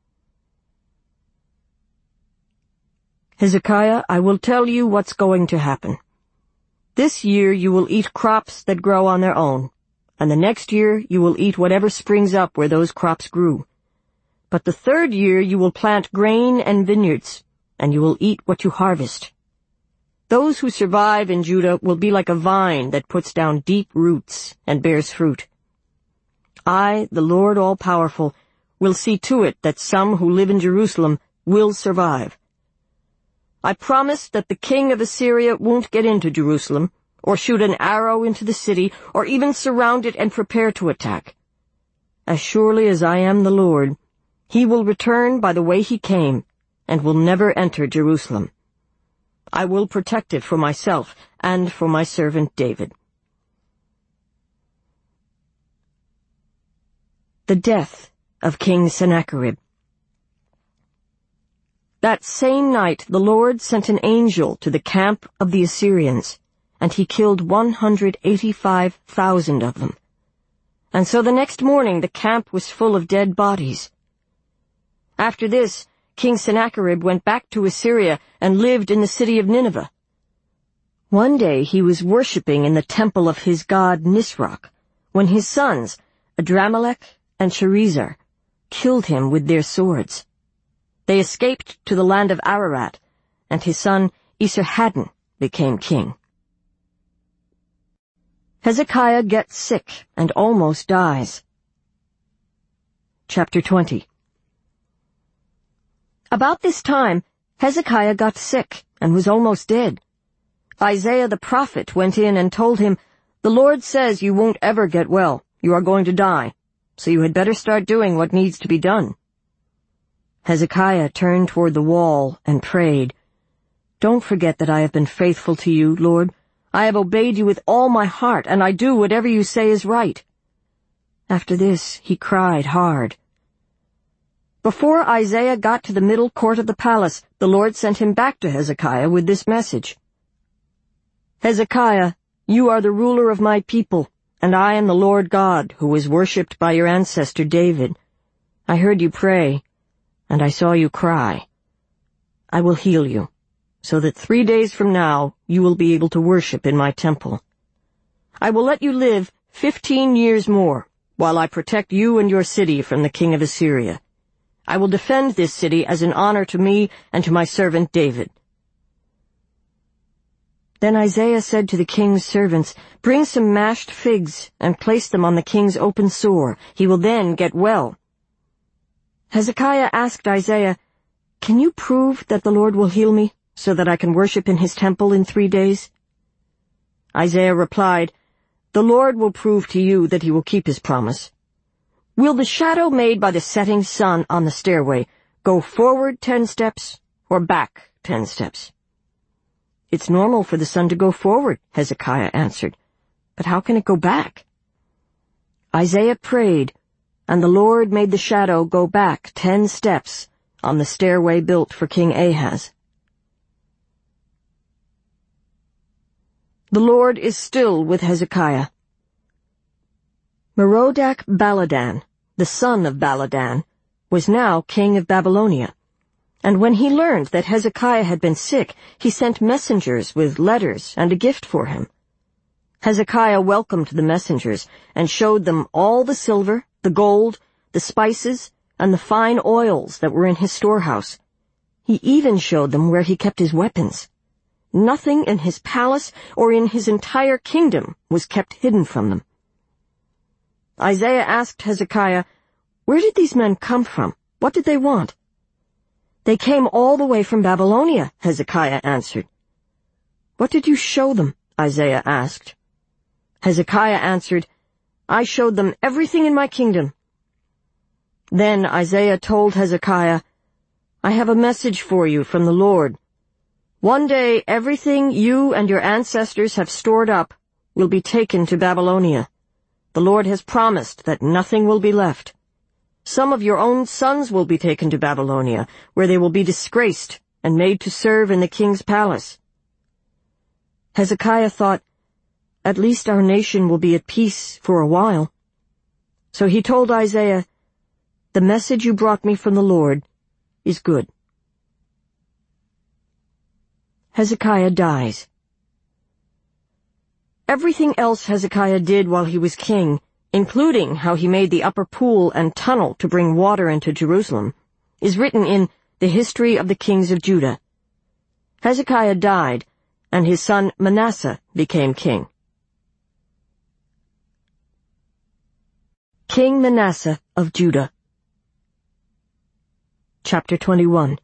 Hezekiah, I will tell you what's going to happen. This year you will eat crops that grow on their own, and the next year you will eat whatever springs up where those crops grew. But the third year you will plant grain and vineyards, and you will eat what you harvest. Those who survive in Judah will be like a vine that puts down deep roots and bears fruit. I, the Lord all-powerful, will see to it that some who live in Jerusalem will survive. I promise that the king of Assyria won't get into Jerusalem, or shoot an arrow into the city, or even surround it and prepare to attack. As surely as I am the Lord, he will return by the way he came, and will never enter Jerusalem. I will protect it for myself and for my servant David. The death of King Sennacherib. That same night the Lord sent an angel to the camp of the Assyrians, and he killed one hundred eighty-five thousand of them. And so the next morning the camp was full of dead bodies. After this, King Sennacherib went back to Assyria and lived in the city of Nineveh. One day he was worshipping in the temple of his god Nisroch, when his sons, Adramelech and Sharezer, killed him with their swords. They escaped to the land of Ararat, and his son Esarhaddon became king. Hezekiah gets sick and almost dies. Chapter twenty. About this time, Hezekiah got sick and was almost dead. Isaiah the prophet went in and told him, "The Lord says you won't ever get well. You are going to die, so you had better start doing what needs to be done." Hezekiah turned toward the wall and prayed, "Don't forget that I have been faithful to you, Lord. I have obeyed you with all my heart, and I do whatever you say is right." After this, he cried hard. Before Isaiah got to the middle court of the palace, the Lord sent him back to Hezekiah with this message. "Hezekiah, you are the ruler of my people, and I am the Lord God, who was worshipped by your ancestor David. I heard you pray, and I saw you cry. I will heal you, so that three days from now you will be able to worship in my temple. I will let you live fifteen years more, while I protect you and your city from the king of Assyria. I will defend this city as an honor to me and to my servant David." Then Isaiah said to the king's servants, "Bring some mashed figs and place them on the king's open sore. He will then get well." Hezekiah asked Isaiah, "Can you prove that the Lord will heal me, so that I can worship in his temple in three days?" Isaiah replied, "The Lord will prove to you that he will keep his promise. Will the shadow made by the setting sun on the stairway go forward ten steps or back ten steps?" "It's normal for the sun to go forward," Hezekiah answered. "But how can it go back?" Isaiah prayed, and the Lord made the shadow go back ten steps on the stairway built for King Ahaz. The Lord is still with Hezekiah. Merodach-Baladan, the son of Baladan, was now king of Babylonia. And when he learned that Hezekiah had been sick, he sent messengers with letters and a gift for him. Hezekiah welcomed the messengers and showed them all the silver, the gold, the spices, and the fine oils that were in his storehouse. He even showed them where he kept his weapons. Nothing in his palace or in his entire kingdom was kept hidden from them. Isaiah asked Hezekiah, "Where did these men come from? What did they want?" "They came all the way from Babylonia," Hezekiah answered. "What did you show them?" Isaiah asked. Hezekiah answered, "I showed them everything in my kingdom." Then Isaiah told Hezekiah, "I have a message for you from the Lord. One day everything you and your ancestors have stored up will be taken to Babylonia. The Lord has promised that nothing will be left. Some of your own sons will be taken to Babylonia, where they will be disgraced and made to serve in the king's palace." Hezekiah thought, "At least our nation will be at peace for a while." So he told Isaiah, "The message you brought me from the Lord is good." Hezekiah dies. Everything else Hezekiah did while he was king, including how he made the upper pool and tunnel to bring water into Jerusalem, is written in the History of the Kings of Judah. Hezekiah died, and his son Manasseh became king. King Manasseh of Judah. Chapter twenty-one.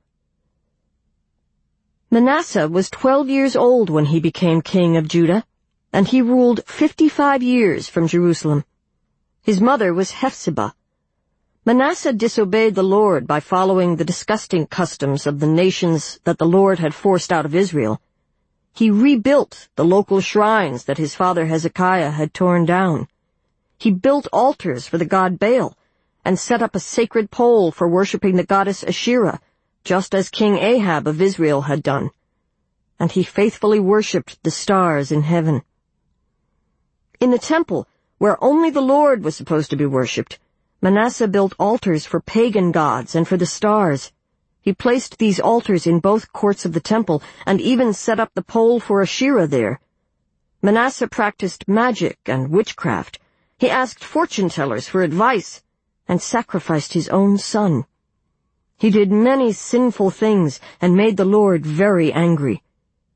Manasseh was twelve years old when he became king of Judah, and he ruled fifty-five years from Jerusalem. His mother was Hephzibah. Manasseh disobeyed the Lord by following the disgusting customs of the nations that the Lord had forced out of Israel. He rebuilt the local shrines that his father Hezekiah had torn down. He built altars for the god Baal, and set up a sacred pole for worshipping the goddess Asherah, just as King Ahab of Israel had done. And he faithfully worshipped the stars in heaven. In the temple, where only the Lord was supposed to be worshipped, Manasseh built altars for pagan gods and for the stars. He placed these altars in both courts of the temple, and even set up the pole for Asherah there. Manasseh practiced magic and witchcraft. He asked fortune-tellers for advice, and sacrificed his own son. He did many sinful things, and made the Lord very angry.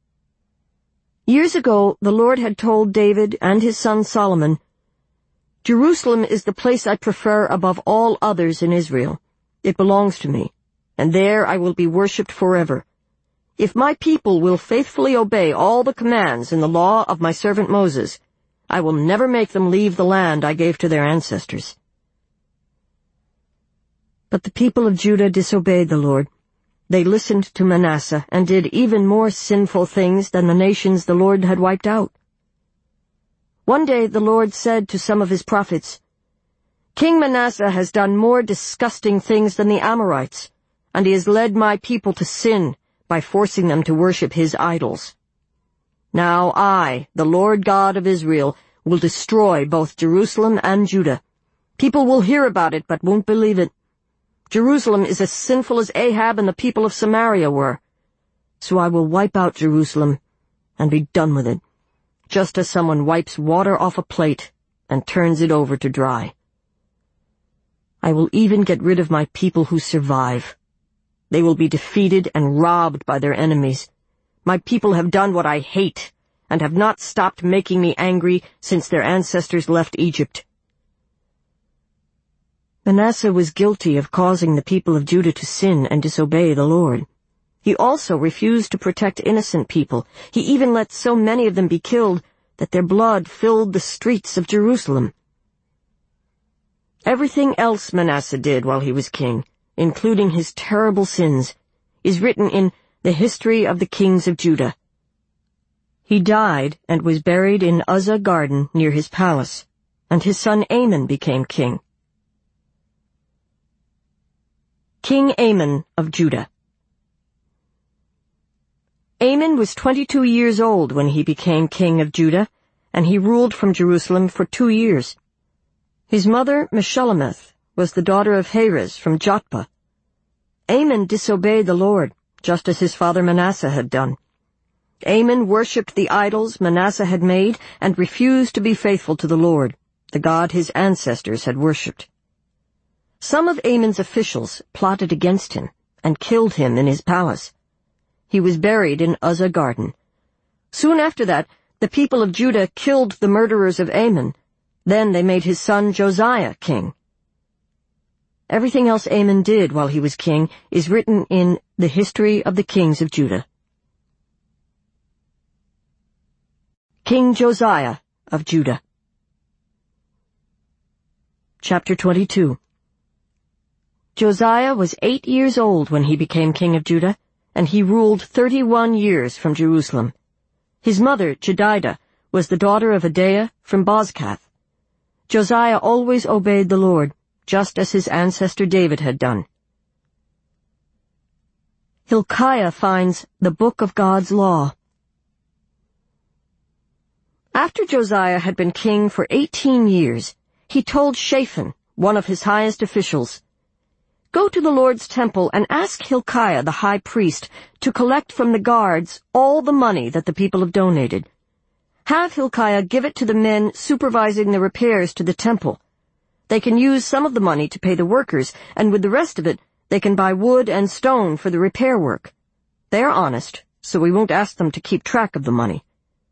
Years ago, the Lord had told David and his son Solomon, "Jerusalem is the place I prefer above all others in Israel. It belongs to me, and there I will be worshipped forever. If my people will faithfully obey all the commands in the law of my servant Moses, I will never make them leave the land I gave to their ancestors." But the people of Judah disobeyed the Lord. They listened to Manasseh and did even more sinful things than the nations the Lord had wiped out. One day the Lord said to some of his prophets, "King Manasseh has done more disgusting things than the Amorites, and he has led my people to sin by forcing them to worship his idols. Now I, the Lord God of Israel, will destroy both Jerusalem and Judah. People will hear about it but won't believe it. Jerusalem is as sinful as Ahab and the people of Samaria were. So I will wipe out Jerusalem and be done with it, just as someone wipes water off a plate and turns it over to dry. I will even get rid of my people who survive. They will be defeated and robbed by their enemies. My people have done what I hate and have not stopped making me angry since their ancestors left Egypt." Manasseh was guilty of causing the people of Judah to sin and disobey the Lord. He also refused to protect innocent people. He even let so many of them be killed that their blood filled the streets of Jerusalem. Everything else Manasseh did while he was king, including his terrible sins, is written in the history of the kings of Judah. He died and was buried in Uzzah garden near his palace, and his son Amon became king. King Amon of Judah. Amon was twenty-two years old when he became king of Judah, and he ruled from Jerusalem for two years. His mother, Meshullemeth, was the daughter of Harez from Jotbah. Amon disobeyed the Lord, just as his father Manasseh had done. Amon worshipped the idols Manasseh had made and refused to be faithful to the Lord, the God his ancestors had worshipped. Some of Amon's officials plotted against him and killed him in his palace. He was buried in Uzzah garden. Soon after that, the people of Judah killed the murderers of Amon. Then they made his son Josiah king. Everything else Amon did while he was king is written in the history of the kings of Judah. King Josiah of Judah. Chapter twenty-two. Josiah was eight years old when he became king of Judah, and he ruled thirty-one years from Jerusalem. His mother, Jedidah, was the daughter of Adaiah from Bozkath. Josiah always obeyed the Lord, just as his ancestor David had done. Hilkiah finds the book of God's law. After Josiah had been king for eighteen years, he told Shaphan, one of his highest officials, "Go to the Lord's temple and ask Hilkiah the high priest to collect from the guards all the money that the people have donated. Have Hilkiah give it to the men supervising the repairs to the temple. They can use some of the money to pay the workers, and with the rest of it, they can buy wood and stone for the repair work. They are honest, so we won't ask them to keep track of the money."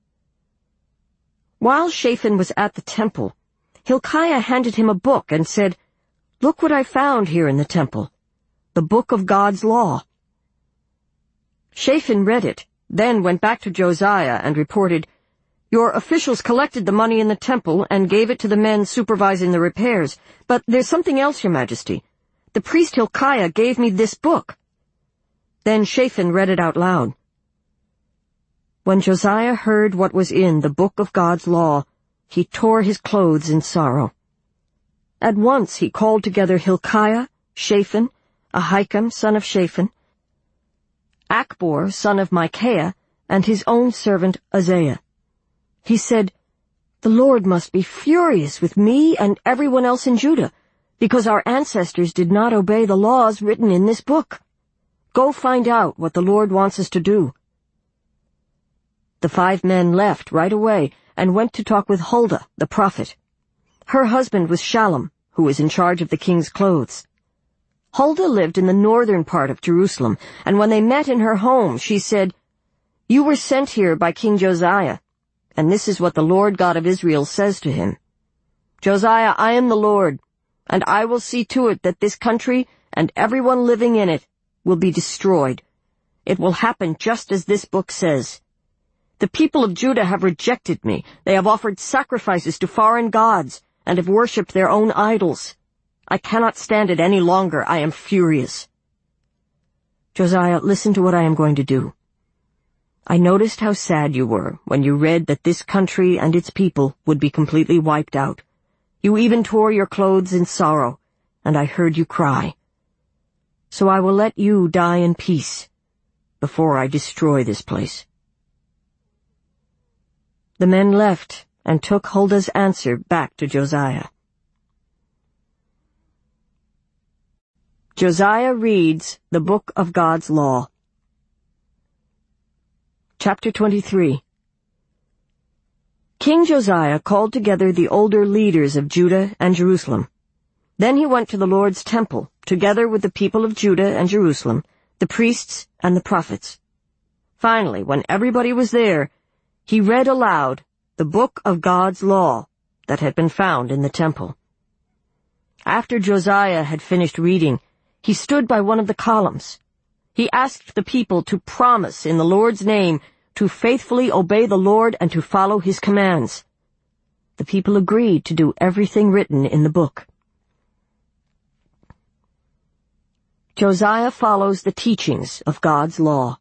While Shaphan was at the temple, Hilkiah handed him a book and said, "Look what I found here in the temple, the book of God's law." Shaphan read it, then went back to Josiah and reported, "Your officials collected the money in the temple and gave it to the men supervising the repairs, but there's something else, Your Majesty. The priest Hilkiah gave me this book." Then Shaphan read it out loud. When Josiah heard what was in the book of God's law, he tore his clothes in sorrow. At once he called together Hilkiah, Shaphan, Ahikam son of Shaphan, Achbor son of Micaiah, and his own servant Uzziah. He said, "The Lord must be furious with me and everyone else in Judah, because our ancestors did not obey the laws written in this book. Go find out what the Lord wants us to do." The five men left right away and went to talk with Huldah, the prophet. Her husband was Shallum, who was in charge of the king's clothes. Huldah lived in the northern part of Jerusalem, and when they met in her home, she said, You were sent here by King Josiah, and this is what the Lord God of Israel says to him. Josiah, I am the Lord, and I will see to it that this country and everyone living in it will be destroyed. It will happen just as this book says. The people of Judah have rejected me. They have offered sacrifices to foreign gods and have worshipped their own idols. I cannot stand it any longer. I am furious. Josiah, listen to what I am going to do. I noticed how sad you were when you read that this country and its people would be completely wiped out. You even tore your clothes in sorrow, and I heard you cry. So I will let you die in peace before I destroy this place. The men left and took Huldah's answer back to Josiah. Josiah reads the Book of God's Law. Chapter twenty-three. King Josiah called together the older leaders of Judah and Jerusalem. Then he went to the Lord's temple, together with the people of Judah and Jerusalem, the priests and the prophets. Finally, when everybody was there, he read aloud the book of God's law that had been found in the temple. After Josiah had finished reading, he stood by one of the columns. He asked the people to promise in the Lord's name to faithfully obey the Lord and to follow his commands. The people agreed to do everything written in the book. Josiah follows the teachings of God's law.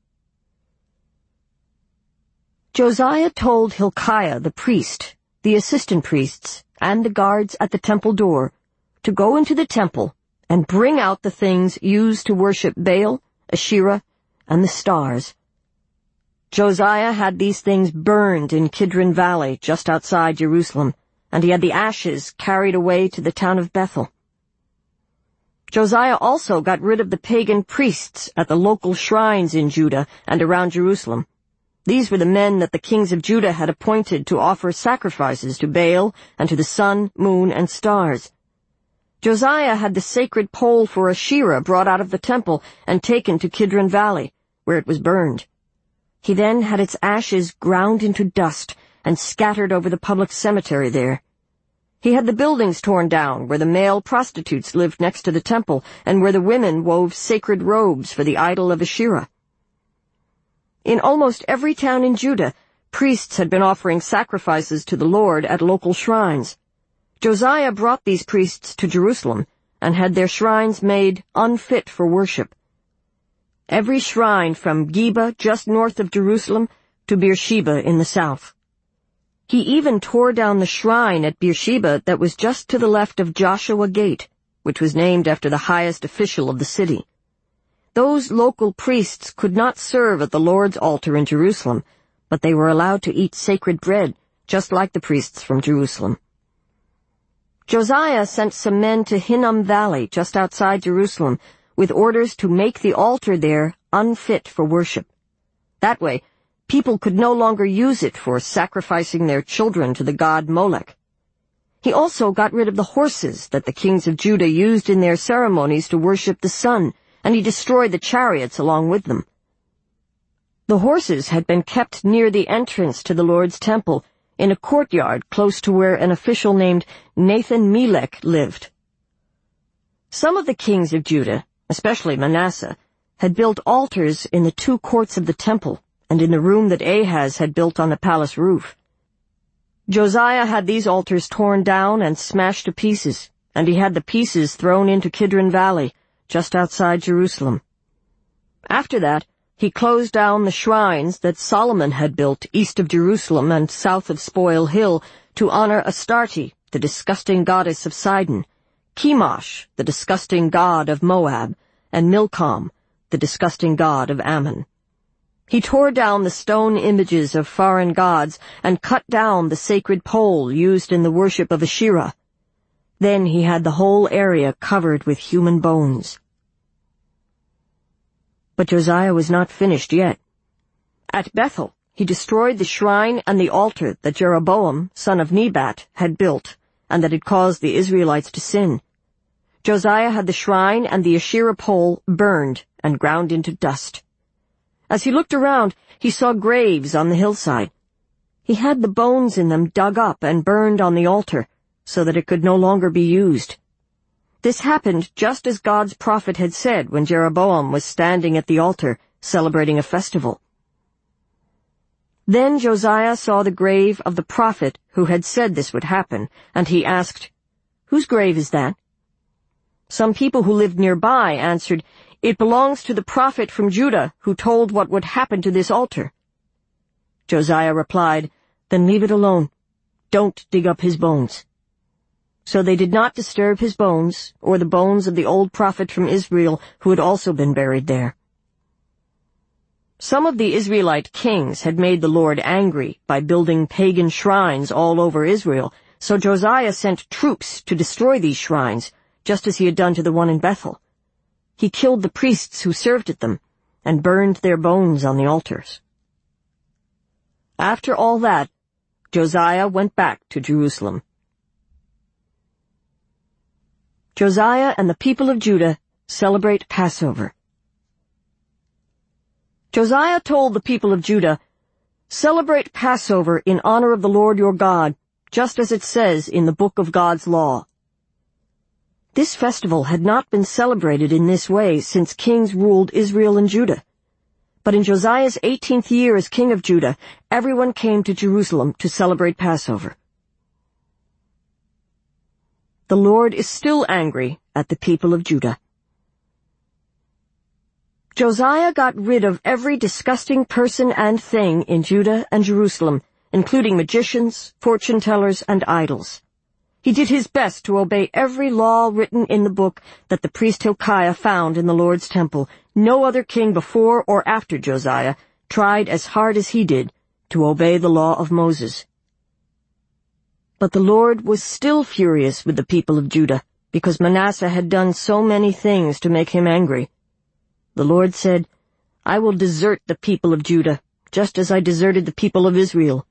Josiah told Hilkiah the priest, the assistant priests, and the guards at the temple door to go into the temple and bring out the things used to worship Baal, Asherah, and the stars. Josiah had these things burned in Kidron Valley, just outside Jerusalem, and he had the ashes carried away to the town of Bethel. Josiah also got rid of the pagan priests at the local shrines in Judah and around Jerusalem. These were the men that the kings of Judah had appointed to offer sacrifices to Baal and to the sun, moon, and stars. Josiah had the sacred pole for Asherah brought out of the temple and taken to Kidron Valley, where it was burned. He then had its ashes ground into dust and scattered over the public cemetery there. He had the buildings torn down where the male prostitutes lived next to the temple and where the women wove sacred robes for the idol of Asherah. In almost every town in Judah, priests had been offering sacrifices to the Lord at local shrines. Josiah brought these priests to Jerusalem and had their shrines made unfit for worship. Every shrine from Geba, just north of Jerusalem, to Beersheba in the south. He even tore down the shrine at Beersheba that was just to the left of Joshua Gate, which was named after the highest official of the city. Those local priests could not serve at the Lord's altar in Jerusalem, but they were allowed to eat sacred bread, just like the priests from Jerusalem. Josiah sent some men to Hinnom Valley, just outside Jerusalem, with orders to make the altar there unfit for worship. That way, people could no longer use it for sacrificing their children to the god Molech. He also got rid of the horses that the kings of Judah used in their ceremonies to worship the sun, and he destroyed the chariots along with them. The horses had been kept near the entrance to the Lord's temple, in a courtyard close to where an official named Nathan-Melech lived. Some of the kings of Judah, especially Manasseh, had built altars in the two courts of the temple and in the room that Ahaz had built on the palace roof. Josiah had these altars torn down and smashed to pieces, and he had the pieces thrown into Kidron Valley, just outside Jerusalem. After that, he closed down the shrines that Solomon had built east of Jerusalem and south of Spoil Hill to honor Astarte, the disgusting goddess of Sidon, Chemosh, the disgusting god of Moab, and Milcom, the disgusting god of Ammon. He tore down the stone images of foreign gods and cut down the sacred pole used in the worship of Asherah. Then he had the whole area covered with human bones. But Josiah was not finished yet. At Bethel, he destroyed the shrine and the altar that Jeroboam, son of Nebat, had built, and that had caused the Israelites to sin. Josiah had the shrine and the Asherah pole burned and ground into dust. As he looked around, he saw graves on the hillside. He had the bones in them dug up and burned on the altar, so that it could no longer be used. This happened just as God's prophet had said when Jeroboam was standing at the altar, celebrating a festival. Then Josiah saw the grave of the prophet who had said this would happen, and he asked, "Whose grave is that?" Some people who lived nearby answered, "It belongs to the prophet from Judah who told what would happen to this altar." Josiah replied, "Then leave it alone. Don't dig up his bones." So they did not disturb his bones, or the bones of the old prophet from Israel who had also been buried there. Some of the Israelite kings had made the Lord angry by building pagan shrines all over Israel, so Josiah sent troops to destroy these shrines, just as he had done to the one in Bethel. He killed the priests who served at them, and burned their bones on the altars. After all that, Josiah went back to Jerusalem. Josiah and the people of Judah celebrate Passover. Josiah told the people of Judah, "Celebrate Passover in honor of the Lord your God, just as it says in the book of God's law." This festival had not been celebrated in this way since kings ruled Israel and Judah. But in Josiah's eighteenth year as king of Judah, everyone came to Jerusalem to celebrate Passover. The Lord is still angry at the people of Judah. Josiah got rid of every disgusting person and thing in Judah and Jerusalem, including magicians, fortune-tellers, and idols. He did his best to obey every law written in the book that the priest Hilkiah found in the Lord's temple. No other king before or after Josiah tried as hard as he did to obey the law of Moses. But the Lord was still furious with the people of Judah, because Manasseh had done so many things to make him angry. The Lord said, "I will desert the people of Judah, just as I deserted the people of Israel.